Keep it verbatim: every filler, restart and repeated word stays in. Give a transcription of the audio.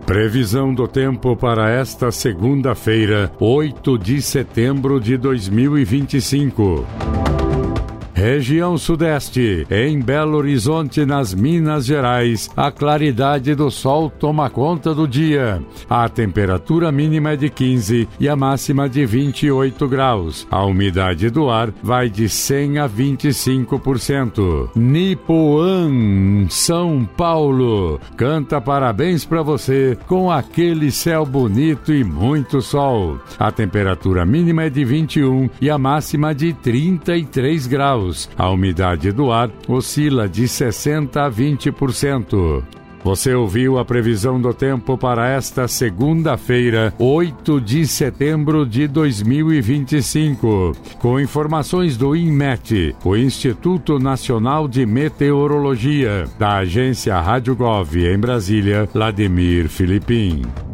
Previsão do tempo para esta segunda-feira, oito de setembro de dois mil e vinte e cinco. Região Sudeste, em Belo Horizonte, nas Minas Gerais, a claridade do sol toma conta do dia. A temperatura mínima é de quinze e a máxima de vinte e oito graus. A umidade do ar vai de cem a vinte e cinco por cento. Nipoã, São Paulo, canta parabéns para você com aquele céu bonito e muito sol. A temperatura mínima é de vinte e um e a máxima de trinta e três graus. A umidade do ar oscila de sessenta a vinte por cento. Você ouviu a previsão do tempo para esta segunda-feira, oito de setembro de dois mil e vinte e cinco, com informações do INMET, o Instituto Nacional de Meteorologia, da agência Rádio Gov em Brasília, Vladimir Filipim.